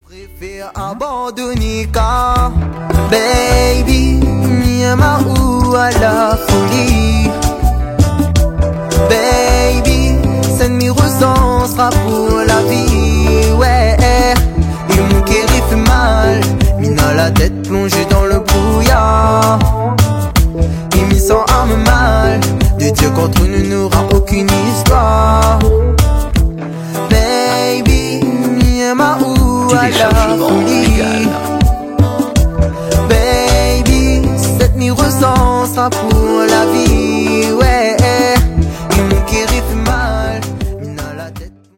Préfère abandonner car baby, m'a ou à la folie. Baby, cette mi-ressent sera pour la vie. Ouais, et mon cœur il fait mal. Mina la tête plongée dans le brouillard. Il m'y sent âme mal. De Dieu contre nous n'aura aucune histoire. Baby, m'a ou à la folie. Baby, cette mi-ressent sera pour la vie. Ouais.